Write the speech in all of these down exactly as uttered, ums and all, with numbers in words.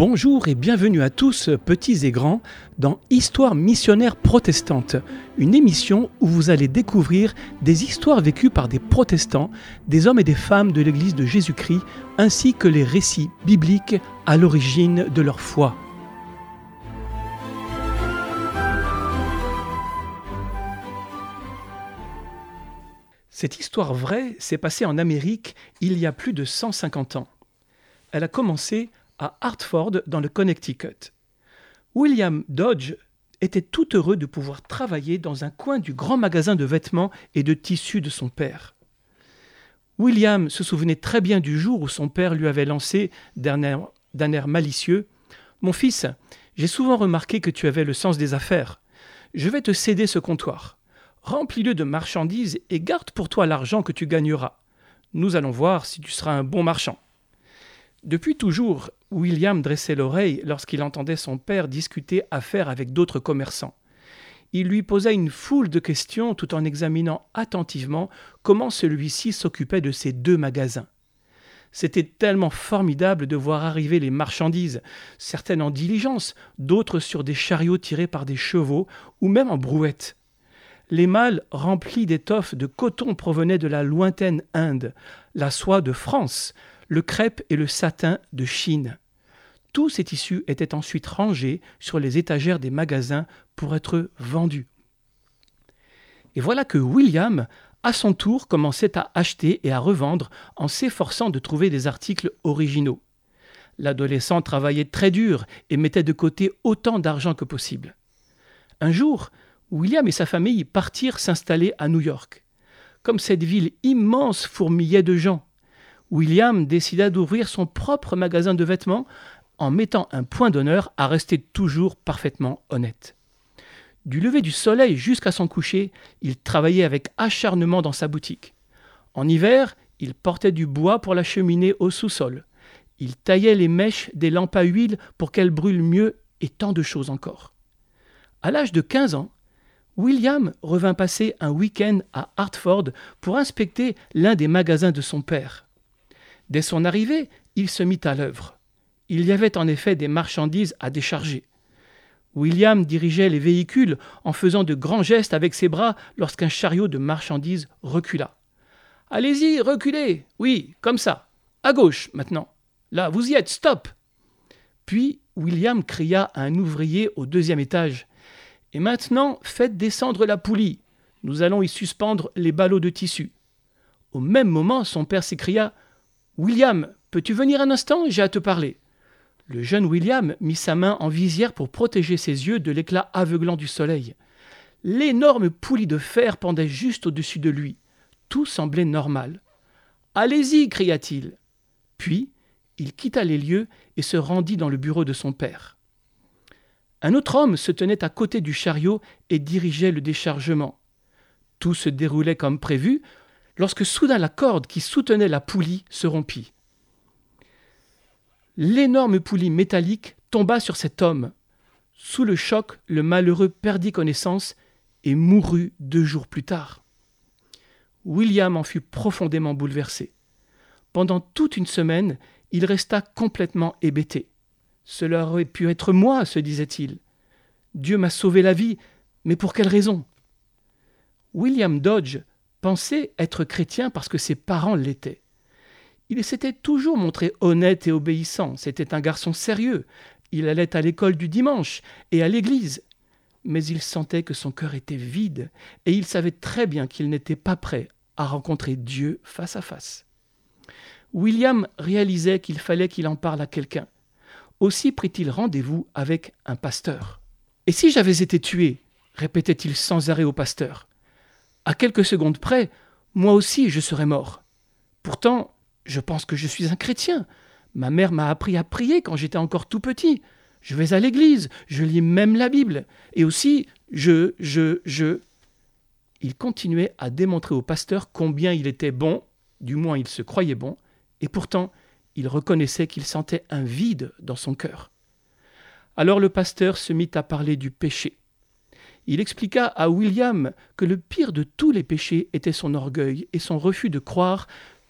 Bonjour et bienvenue à tous, petits et grands, dans Histoire missionnaire protestante, une émission où vous allez découvrir des histoires vécues par des protestants, des hommes et des femmes de l'Église de Jésus-Christ, ainsi que les récits bibliques à l'origine de leur foi. Cette histoire vraie s'est passée en Amérique il y a plus de cent cinquante ans. Elle a commencé à Hartford, dans le Connecticut. William Dodge était tout heureux de pouvoir travailler dans un coin du grand magasin de vêtements et de tissus de son père. William se souvenait très bien du jour où son père lui avait lancé d'un air, d'un air malicieux « Mon fils, j'ai souvent remarqué que tu avais le sens des affaires. Je vais te céder ce comptoir. Remplis-le de marchandises et garde pour toi l'argent que tu gagneras. Nous allons voir si tu seras un bon marchand. » Depuis toujours, William dressait l'oreille lorsqu'il entendait son père discuter affaires avec d'autres commerçants. Il lui posa une foule de questions tout en examinant attentivement comment celui-ci s'occupait de ses deux magasins. C'était tellement formidable de voir arriver les marchandises, certaines en diligence, d'autres sur des chariots tirés par des chevaux ou même en brouette. Les malles remplis d'étoffes de coton provenaient de la lointaine Inde, la soie de France, le crêpe et le satin de Chine. Tous ces tissus étaient ensuite rangés sur les étagères des magasins pour être vendus. Et voilà que William, à son tour, commençait à acheter et à revendre en s'efforçant de trouver des articles originaux. L'adolescent travaillait très dur et mettait de côté autant d'argent que possible. Un jour, William et sa famille partirent s'installer à New York. Comme cette ville immense fourmillait de gens, William décida d'ouvrir son propre magasin de vêtements en mettant un point d'honneur à rester toujours parfaitement honnête. Du lever du soleil jusqu'à son coucher, il travaillait avec acharnement dans sa boutique. En hiver, il portait du bois pour la cheminée au sous-sol. Il taillait les mèches des lampes à huile pour qu'elles brûlent mieux et tant de choses encore. À l'âge de quinze ans, William revint passer un week-end à Hartford pour inspecter l'un des magasins de son père. Dès son arrivée, il se mit à l'œuvre. Il y avait en effet des marchandises à décharger. William dirigeait les véhicules en faisant de grands gestes avec ses bras lorsqu'un chariot de marchandises recula. « Allez-y, reculez. Oui, comme ça. À gauche, maintenant. Là, vous y êtes, stop !» Puis, William cria à un ouvrier au deuxième étage. « Et maintenant, faites descendre la poulie. Nous allons y suspendre les ballots de tissu. » Au même moment, son père s'écria « William, peux-tu venir un instant? J'ai à te parler. » Le jeune William mit sa main en visière pour protéger ses yeux de l'éclat aveuglant du soleil. L'énorme poulie de fer pendait juste au-dessus de lui. Tout semblait normal. « Allez-y !» cria-t-il. Puis, il quitta les lieux et se rendit dans le bureau de son père. Un autre homme se tenait à côté du chariot et dirigeait le déchargement. Tout se déroulait comme prévu, lorsque soudain la corde qui soutenait la poulie se rompit. L'énorme poulie métallique tomba sur cet homme. Sous le choc, le malheureux perdit connaissance et mourut deux jours plus tard. William en fut profondément bouleversé. Pendant toute une semaine, il resta complètement hébété. « Cela aurait pu être moi, se disait-il. Dieu m'a sauvé la vie, mais pour quelle raison ?» William Dodge pensait être chrétien parce que ses parents l'étaient. Il s'était toujours montré honnête et obéissant. C'était un garçon sérieux. Il allait à l'école du dimanche et à l'église. Mais il sentait que son cœur était vide et il savait très bien qu'il n'était pas prêt à rencontrer Dieu face à face. William réalisait qu'il fallait qu'il en parle à quelqu'un. Aussi prit-il rendez-vous avec un pasteur. « Et si j'avais été tué ?» répétait-il sans arrêt au pasteur. « À quelques secondes près, moi aussi je serais mort. Pourtant, je pense que je suis un chrétien. Ma mère m'a appris à prier quand j'étais encore tout petit. Je vais à l'église, je lis même la Bible. Et aussi, je, je, je... » Il continuait à démontrer au pasteur combien il était bon, du moins il se croyait bon, et pourtant, il reconnaissait qu'il sentait un vide dans son cœur. Alors le pasteur se mit à parler du péché. Il expliqua à William que le pire de tous les péchés était son orgueil et son refus de croire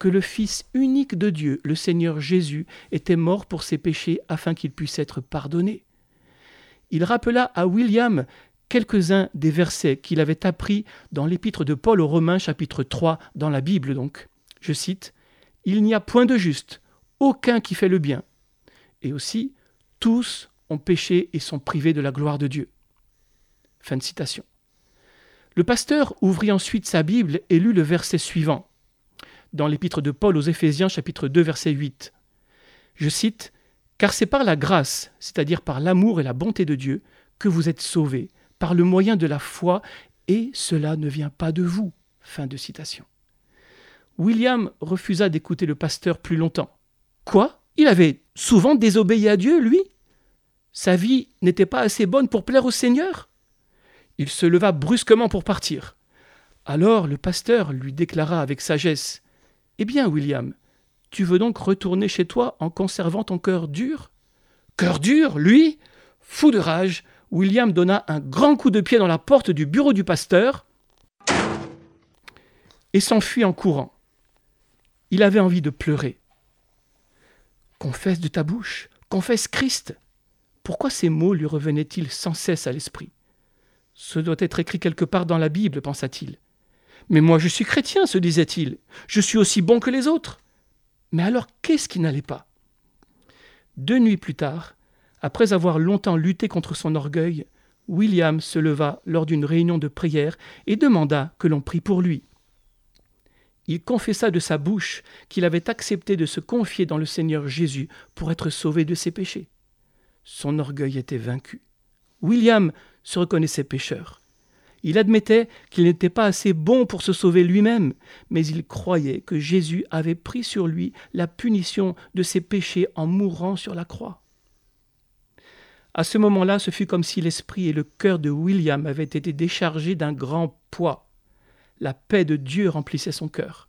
que le Fils unique de Dieu, le Seigneur Jésus, était mort pour ses péchés afin qu'ils puissent être pardonnés. Il rappela à William quelques-uns des versets qu'il avait appris dans l'épître de Paul aux Romains, chapitre trois, dans la Bible donc. Je cite, « Il n'y a point de juste, aucun qui fait le bien. » Et aussi, « Tous ont péché et sont privés de la gloire de Dieu. » Fin de citation. Le pasteur ouvrit ensuite sa Bible et lut le verset suivant, dans l'épître de Paul aux Éphésiens, chapitre deux, verset huit. Je cite, « Car c'est par la grâce, c'est-à-dire par l'amour et la bonté de Dieu, que vous êtes sauvés, par le moyen de la foi, et cela ne vient pas de vous. » Fin de citation. William refusa d'écouter le pasteur plus longtemps. Quoi ? Il avait souvent désobéi à Dieu, lui ? Sa vie n'était pas assez bonne pour plaire au Seigneur ? Il se leva brusquement pour partir. Alors le pasteur lui déclara avec sagesse, « Eh bien, William, tu veux donc retourner chez toi en conservant ton cœur dur ?» Cœur dur, lui ? Fou de rage, William donna un grand coup de pied dans la porte du bureau du pasteur et s'enfuit en courant. Il avait envie de pleurer. « Confesse de ta bouche, confesse Christ !» Pourquoi ces mots lui revenaient-ils sans cesse à l'esprit ? Ce doit être écrit quelque part dans la Bible, pensa-t-il. Mais moi je suis chrétien, se disait-il. Je suis aussi bon que les autres. Mais alors qu'est-ce qui n'allait pas ? Deux nuits plus tard, après avoir longtemps lutté contre son orgueil, William se leva lors d'une réunion de prière et demanda que l'on prie pour lui. Il confessa de sa bouche qu'il avait accepté de se confier dans le Seigneur Jésus pour être sauvé de ses péchés. Son orgueil était vaincu. William se reconnaissait pécheur. Il admettait qu'il n'était pas assez bon pour se sauver lui-même, mais il croyait que Jésus avait pris sur lui la punition de ses péchés en mourant sur la croix. À ce moment-là, ce fut comme si l'esprit et le cœur de William avaient été déchargés d'un grand poids. La paix de Dieu remplissait son cœur.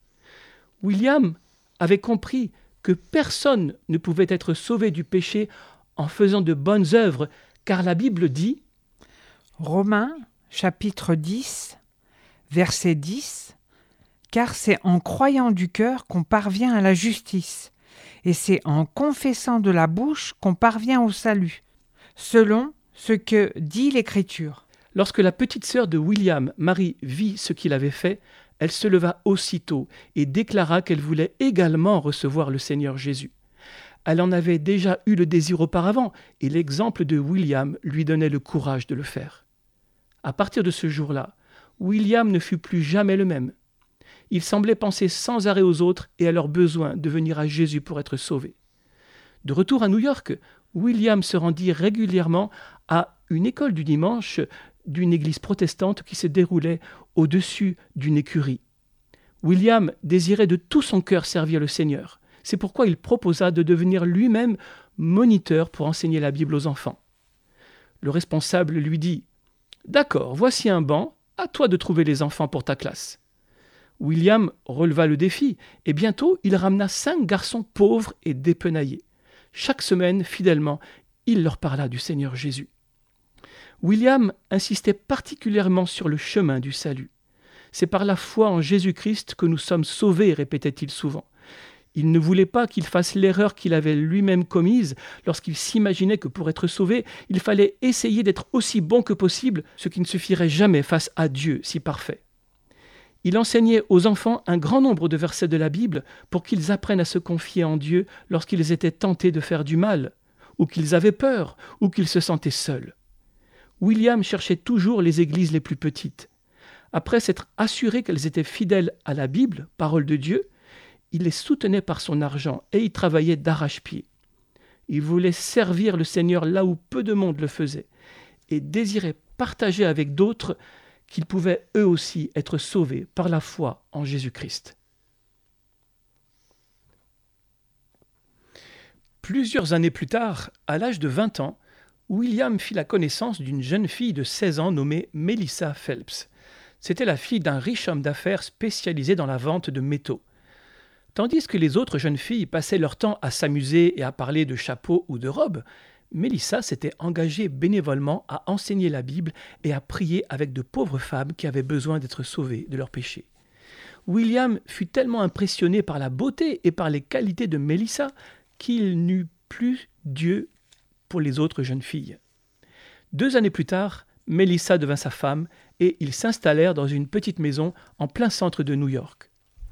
William avait compris que personne ne pouvait être sauvé du péché en faisant de bonnes œuvres, car la Bible dit Romains, chapitre dix, verset dix, « Car c'est en croyant du cœur qu'on parvient à la justice, et c'est en confessant de la bouche qu'on parvient au salut, selon ce que dit l'Écriture. » Lorsque la petite sœur de William, Marie, vit ce qu'il avait fait, elle se leva aussitôt et déclara qu'elle voulait également recevoir le Seigneur Jésus. Elle en avait déjà eu le désir auparavant, et l'exemple de William lui donnait le courage de le faire. À partir de ce jour-là, William ne fut plus jamais le même. Il semblait penser sans arrêt aux autres et à leur besoin de venir à Jésus pour être sauvé. De retour à New York, William se rendit régulièrement à une école du dimanche d'une église protestante qui se déroulait au-dessus d'une écurie. William désirait de tout son cœur servir le Seigneur. C'est pourquoi il proposa de devenir lui-même moniteur pour enseigner la Bible aux enfants. Le responsable lui dit « D'accord, voici un banc, à toi de trouver les enfants pour ta classe. » William releva le défi et bientôt il ramena cinq garçons pauvres et dépenaillés. Chaque semaine, fidèlement, il leur parla du Seigneur Jésus. William insistait particulièrement sur le chemin du salut. « C'est par la foi en Jésus-Christ que nous sommes sauvés », répétait-il souvent. Il ne voulait pas qu'il fasse l'erreur qu'il avait lui-même commise lorsqu'il s'imaginait que pour être sauvé, il fallait essayer d'être aussi bon que possible, ce qui ne suffirait jamais face à Dieu si parfait. Il enseignait aux enfants un grand nombre de versets de la Bible pour qu'ils apprennent à se confier en Dieu lorsqu'ils étaient tentés de faire du mal, ou qu'ils avaient peur, ou qu'ils se sentaient seuls. William cherchait toujours les églises les plus petites. Après s'être assuré qu'elles étaient fidèles à la Bible, parole de Dieu, il les soutenait par son argent et y travaillait d'arrache-pied. Il voulait servir le Seigneur là où peu de monde le faisait et désirait partager avec d'autres qu'ils pouvaient eux aussi être sauvés par la foi en Jésus-Christ. Plusieurs années plus tard, à l'âge de vingt ans, William fit la connaissance d'une jeune fille de seize ans nommée Melissa Phelps. C'était la fille d'un riche homme d'affaires spécialisé dans la vente de métaux. Tandis que les autres jeunes filles passaient leur temps à s'amuser et à parler de chapeaux ou de robes, Melissa s'était engagée bénévolement à enseigner la Bible et à prier avec de pauvres femmes qui avaient besoin d'être sauvées de leurs péchés. William fut tellement impressionné par la beauté et par les qualités de Mélissa qu'il n'eut plus d'yeux pour les autres jeunes filles. Deux années plus tard, Mélissa devint sa femme et ils s'installèrent dans une petite maison en plein centre de New York.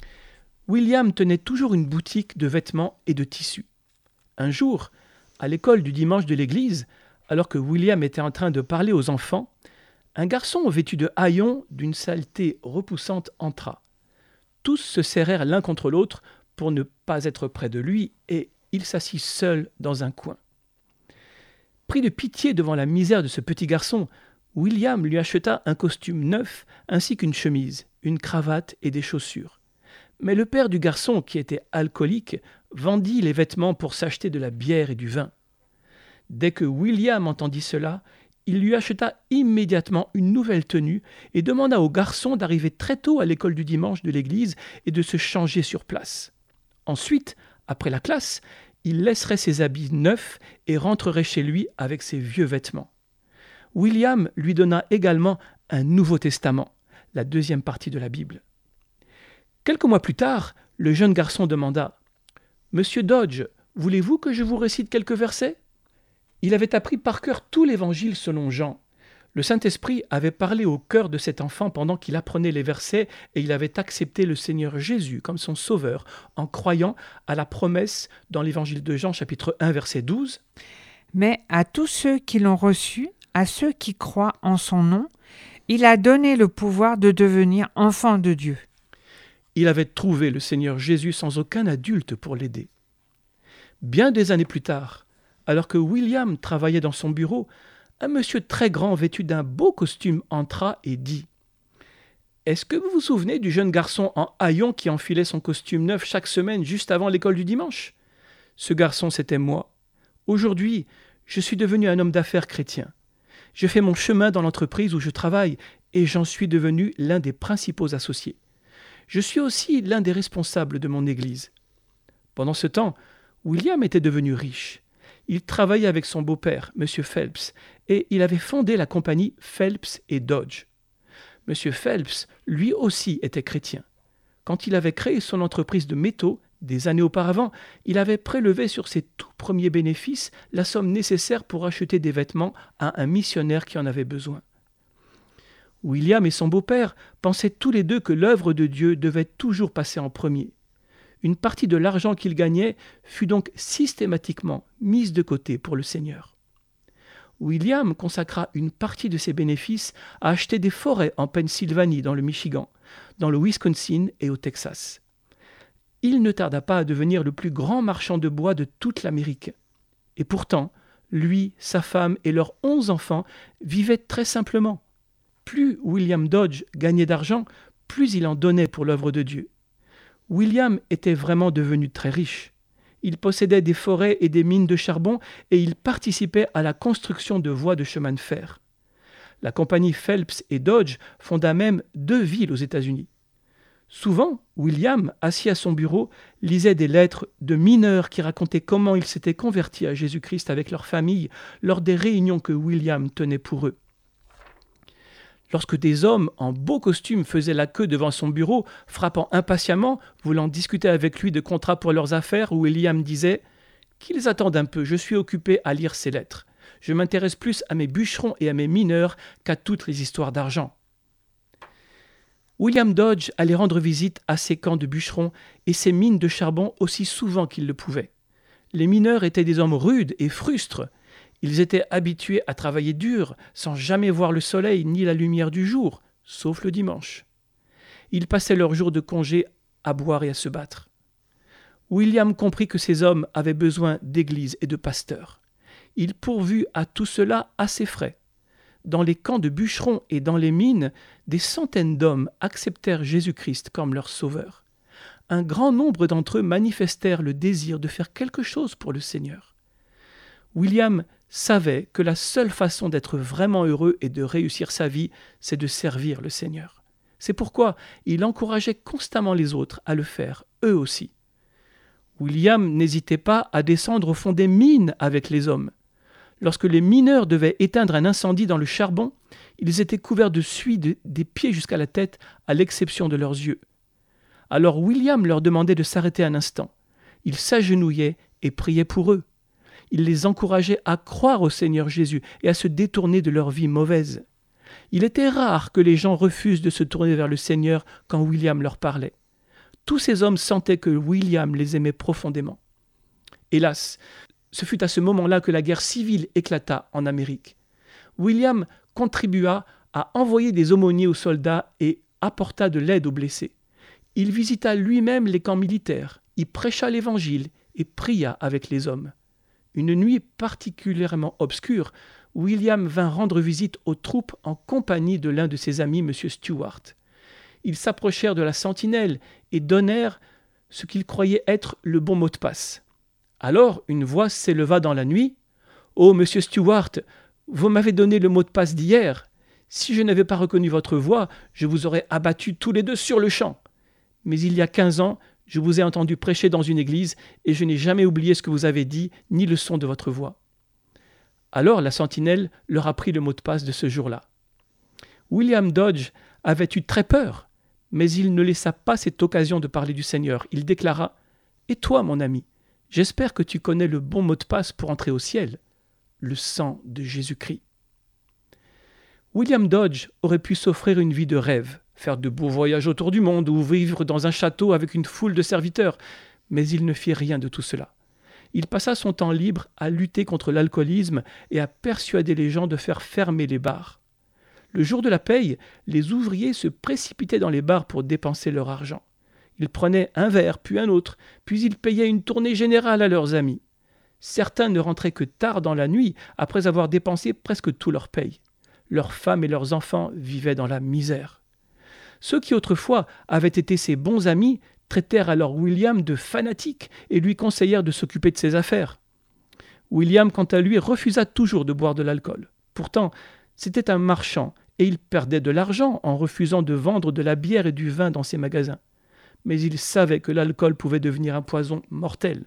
William tenait toujours une boutique de vêtements et de tissus. Un jour, à l'école du dimanche de l'église, alors que William était en train de parler aux enfants, un garçon vêtu de haillons d'une saleté repoussante entra. Tous se serrèrent l'un contre l'autre pour ne pas être près de lui et il s'assit seul dans un coin. Pris de pitié devant la misère de ce petit garçon, William lui acheta un costume neuf ainsi qu'une chemise, une cravate et des chaussures. Mais le père du garçon, qui était alcoolique, vendit les vêtements pour s'acheter de la bière et du vin. Dès que William entendit cela, il lui acheta immédiatement une nouvelle tenue et demanda au garçon d'arriver très tôt à l'école du dimanche de l'église et de se changer sur place. Ensuite, après la classe, il laisserait ses habits neufs et rentrerait chez lui avec ses vieux vêtements. William lui donna également un Nouveau Testament, la deuxième partie de la Bible. Quelques mois plus tard, le jeune garçon demanda « Monsieur Dodge, voulez-vous que je vous récite quelques versets ?» Il avait appris par cœur tout l'Évangile selon Jean. Le Saint-Esprit avait parlé au cœur de cet enfant pendant qu'il apprenait les versets et il avait accepté le Seigneur Jésus comme son sauveur en croyant à la promesse dans l'Évangile de Jean chapitre un verset douze. « Mais à tous ceux qui l'ont reçu, à ceux qui croient en son nom, il a donné le pouvoir de devenir enfants de Dieu. » Il avait trouvé le Seigneur Jésus sans aucun adulte pour l'aider. Bien des années plus tard, alors que William travaillait dans son bureau, un monsieur très grand vêtu d'un beau costume entra et dit « Est-ce que vous vous souvenez du jeune garçon en haillons qui enfilait son costume neuf chaque semaine juste avant l'école du dimanche ? Ce garçon, c'était moi. Aujourd'hui, je suis devenu un homme d'affaires chrétien. Je fais mon chemin dans l'entreprise où je travaille et j'en suis devenu l'un des principaux associés. Je suis aussi l'un des responsables de mon église. » Pendant ce temps, William était devenu riche. Il travaillait avec son beau-père, M. Phelps, et il avait fondé la compagnie Phelps et Dodge. M. Phelps, lui aussi, était chrétien. Quand il avait créé son entreprise de métaux, des années auparavant, il avait prélevé sur ses tout premiers bénéfices la somme nécessaire pour acheter des vêtements à un missionnaire qui en avait besoin. William et son beau-père pensaient tous les deux que l'œuvre de Dieu devait toujours passer en premier. Une partie de l'argent qu'ils gagnaient fut donc systématiquement mise de côté pour le Seigneur. William consacra une partie de ses bénéfices à acheter des forêts en Pennsylvanie, dans le Michigan, dans le Wisconsin et au Texas. Il ne tarda pas à devenir le plus grand marchand de bois de toute l'Amérique. Et pourtant, lui, sa femme et leurs onze enfants vivaient très simplement. Plus William Dodge gagnait d'argent, plus il en donnait pour l'œuvre de Dieu. William était vraiment devenu très riche. Il possédait des forêts et des mines de charbon et il participait à la construction de voies de chemin de fer. La compagnie Phelps et Dodge fonda même deux villes aux États-Unis. Souvent, William, assis à son bureau, lisait des lettres de mineurs qui racontaient comment ils s'étaient convertis à Jésus-Christ avec leur famille lors des réunions que William tenait pour eux. Lorsque des hommes en beau costume faisaient la queue devant son bureau, frappant impatiemment, voulant discuter avec lui de contrats pour leurs affaires, William disait « Qu'ils attendent un peu, je suis occupé à lire ces lettres. Je m'intéresse plus à mes bûcherons et à mes mineurs qu'à toutes les histoires d'argent. » William Dodge allait rendre visite à ses camps de bûcherons et ses mines de charbon aussi souvent qu'il le pouvait. Les mineurs étaient des hommes rudes et frustres. Ils étaient habitués à travailler dur, sans jamais voir le soleil ni la lumière du jour, sauf le dimanche. Ils passaient leurs jours de congé à boire et à se battre. William comprit que ces hommes avaient besoin d'églises et de pasteurs. Il pourvut à tout cela à ses frais. Dans les camps de bûcherons et dans les mines, des centaines d'hommes acceptèrent Jésus-Christ comme leur sauveur. Un grand nombre d'entre eux manifestèrent le désir de faire quelque chose pour le Seigneur. William savait que la seule façon d'être vraiment heureux et de réussir sa vie, c'est de servir le Seigneur. C'est pourquoi il encourageait constamment les autres à le faire, eux aussi. William n'hésitait pas à descendre au fond des mines avec les hommes. Lorsque les mineurs devaient éteindre un incendie dans le charbon, ils étaient couverts de suie de, des pieds jusqu'à la tête, à l'exception de leurs yeux. Alors William leur demandait de s'arrêter un instant. Il s'agenouillait et priait pour eux. Il les encourageait à croire au Seigneur Jésus et à se détourner de leur vie mauvaise. Il était rare que les gens refusent de se tourner vers le Seigneur quand William leur parlait. Tous ces hommes sentaient que William les aimait profondément. Hélas, ce fut à ce moment-là que la guerre civile éclata en Amérique. William contribua à envoyer des aumôniers aux soldats et apporta de l'aide aux blessés. Il visita lui-même les camps militaires, y prêcha l'Évangile et pria avec les hommes. Une nuit particulièrement obscure, William vint rendre visite aux troupes en compagnie de l'un de ses amis, M. Stewart. Ils s'approchèrent de la sentinelle et donnèrent ce qu'ils croyaient être le bon mot de passe. Alors une voix s'éleva dans la nuit. « Oh, monsieur Stewart, vous m'avez donné le mot de passe d'hier. Si je n'avais pas reconnu votre voix, je vous aurais abattus tous les deux sur le champ. Mais il y a quinze ans, je vous ai entendu prêcher dans une église et je n'ai jamais oublié ce que vous avez dit, ni le son de votre voix. » Alors la sentinelle leur apprit le mot de passe de ce jour-là. William Dodge avait eu très peur, mais il ne laissa pas cette occasion de parler du Seigneur. Il déclara « Et toi, mon ami, j'espère que tu connais le bon mot de passe pour entrer au ciel, le sang de Jésus-Christ. » William Dodge aurait pu s'offrir une vie de rêve, faire de beaux voyages autour du monde ou vivre dans un château avec une foule de serviteurs, mais il ne fit rien de tout cela. Il passa son temps libre à lutter contre l'alcoolisme et à persuader les gens de faire fermer les bars. Le jour de la paye, les ouvriers se précipitaient dans les bars pour dépenser leur argent. Ils prenaient un verre, puis un autre, puis ils payaient une tournée générale à leurs amis. Certains ne rentraient que tard dans la nuit, après avoir dépensé presque tout leur paye. Leurs femmes et leurs enfants vivaient dans la misère. Ceux qui autrefois avaient été ses bons amis traitèrent alors William de fanatique et lui conseillèrent de s'occuper de ses affaires. William, quant à lui, refusa toujours de boire de l'alcool. Pourtant, c'était un marchand et il perdait de l'argent en refusant de vendre de la bière et du vin dans ses magasins. Mais il savait que l'alcool pouvait devenir un poison mortel.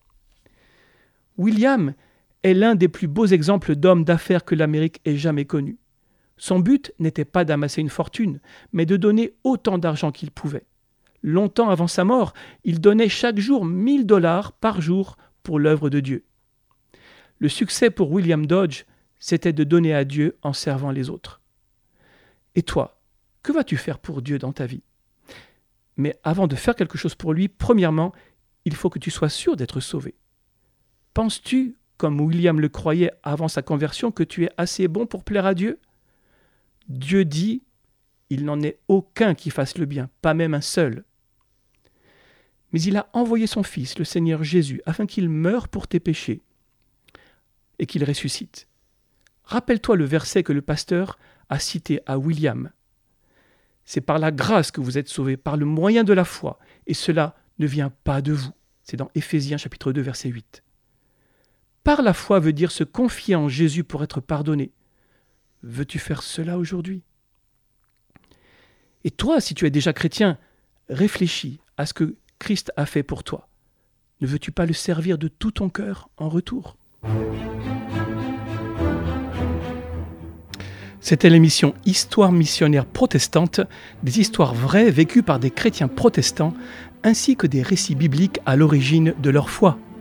William est l'un des plus beaux exemples d'homme d'affaires que l'Amérique ait jamais connu. Son but n'était pas d'amasser une fortune, mais de donner autant d'argent qu'il pouvait. Longtemps avant sa mort, il donnait chaque jour mille dollars par jour pour l'œuvre de Dieu. Le succès pour William Dodge, c'était de donner à Dieu en servant les autres. Et toi, que vas-tu faire pour Dieu dans ta vie ? Mais avant de faire quelque chose pour lui, premièrement, il faut que tu sois sûr d'être sauvé. Penses-tu, comme William le croyait avant sa conversion, que tu es assez bon pour plaire à Dieu ? Dieu dit, il n'en est aucun qui fasse le bien, pas même un seul. Mais il a envoyé son Fils, le Seigneur Jésus, afin qu'il meure pour tes péchés et qu'il ressuscite. Rappelle-toi le verset que le pasteur a cité à William. C'est par la grâce que vous êtes sauvés, par le moyen de la foi, et cela ne vient pas de vous. C'est dans Éphésiens chapitre deux, verset huit. Par la foi veut dire se confier en Jésus pour être pardonné. Veux-tu faire cela aujourd'hui ? Et toi, si tu es déjà chrétien, réfléchis à ce que Christ a fait pour toi. Ne veux-tu pas le servir de tout ton cœur en retour ? C'était l'émission Histoire missionnaire protestante, des histoires vraies vécues par des chrétiens protestants, ainsi que des récits bibliques à l'origine de leur foi.